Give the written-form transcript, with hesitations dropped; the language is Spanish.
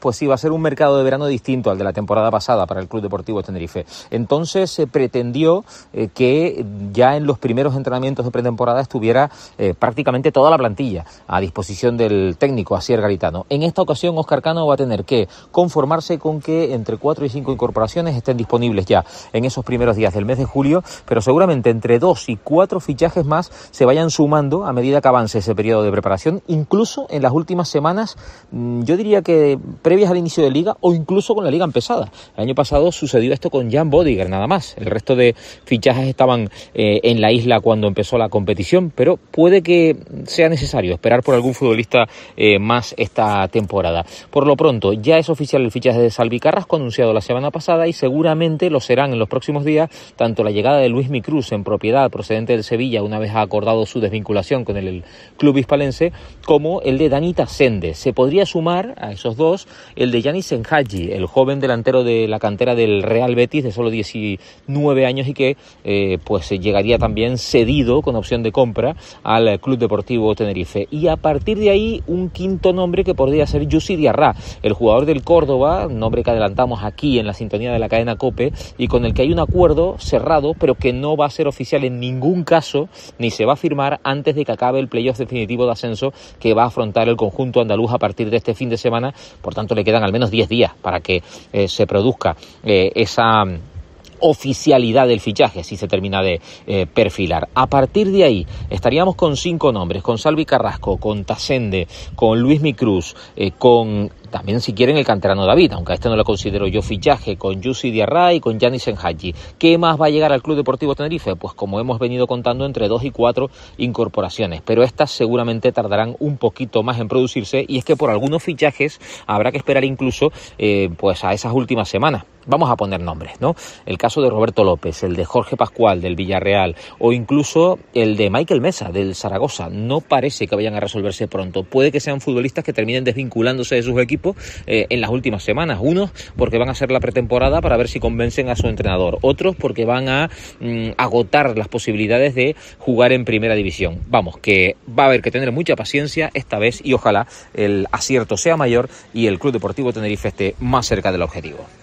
Pues sí, va a ser un mercado de verano distinto al de la temporada pasada para el Club Deportivo Tenerife. Entonces se pretendió que ya en los primeros entrenamientos de pretemporada estuviera prácticamente toda la plantilla a disposición del técnico Asier Garitano. En esta ocasión Óscar Cano va a tener que conformarse con que entre 4 y 5 incorporaciones estén disponibles ya en esos primeros días del mes de julio, pero seguramente entre 2 y 4 fichajes más se vayan sumando a medida que avance ese periodo de preparación, incluso en las últimas semanas, yo diría que previas al inicio de liga o incluso con la liga empezada. El año pasado sucedió esto con Jan Bodiger nada más. El resto de fichajes estaban en la isla cuando empezó la competición, pero puede que sea necesario esperar por algún futbolista más esta temporada. Por lo pronto, ya es oficial el fichaje de Salvi Carrasco, anunciado la semana pasada, y seguramente lo serán en los próximos días, tanto la llegada de Luismi Cruz en propiedad procedente del Sevilla, una vez ha acordado su desvinculación con el club hispalense, como el de Dani Tasende. Se podría sumar a esos dos el de Yanis Enhaji, el joven delantero de la cantera del Real Betis de solo 19 años y que pues llegaría también cedido con opción de compra al Club Deportivo Tenerife. Y a partir de ahí un quinto nombre que podría ser Youssy Diarra, el jugador del Córdoba, nombre que adelantamos aquí en la sintonía de la cadena COPE y con el que hay un acuerdo cerrado pero que no va a ser oficial en ningún caso ni se va a firmar antes de que acabe el playoff definitivo de ascenso que va a afrontar el conjunto andaluz a partir de este fin de semana. Por tanto, le quedan al menos 10 días para que se produzca esa oficialidad del fichaje, si se termina de perfilar. A partir de ahí estaríamos con 5 nombres, con Salvi Carrasco, con Tasende, con Luismi Cruz, con también, si quieren, el canterano David, aunque a este no lo considero yo fichaje, con Youssy Diarra y con Yanis Enhaji. ¿Qué más va a llegar al Club Deportivo Tenerife? Pues como hemos venido contando, entre 2 y 4 incorporaciones, pero estas seguramente tardarán un poquito más en producirse, y es que por algunos fichajes habrá que esperar incluso pues a esas últimas semanas. Vamos a poner nombres, ¿no? El caso de Roberto López, el de Jorge Pascual del Villarreal o incluso el de Michael Mesa del Zaragoza. No parece que vayan a resolverse pronto. Puede que sean futbolistas que terminen desvinculándose de sus equipos en las últimas semanas. Unos porque van a hacer la pretemporada para ver si convencen a su entrenador. Otros porque van a agotar las posibilidades de jugar en primera división. Vamos, que va a haber que tener mucha paciencia esta vez y ojalá el acierto sea mayor y el Club Deportivo Tenerife esté más cerca del objetivo.